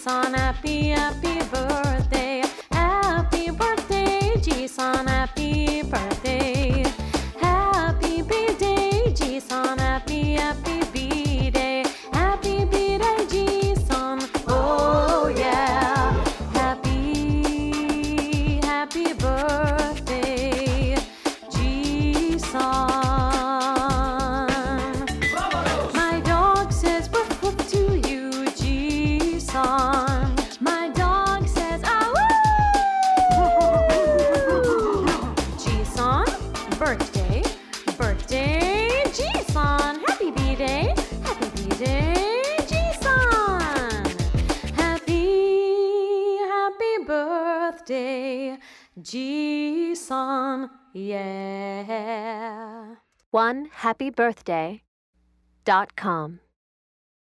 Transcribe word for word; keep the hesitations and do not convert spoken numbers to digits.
Ji-san, happy, happy birthday. Happy birthday, Ji-san, happy birthday. Happy B-day, Ji-san, happy, happy B-day. Happy B-day, Ji-san, oh yeah. Happy, happy birthday, Ji-san. My dog says woof woof to you, Ji-san. My dog says ah woo. Ji-san, birthday, birthday, Ji-san. Happy B-day, happy B-day, Ji-san. Happy, happy birthday, Ji-san, yeah. one happy birthday dot com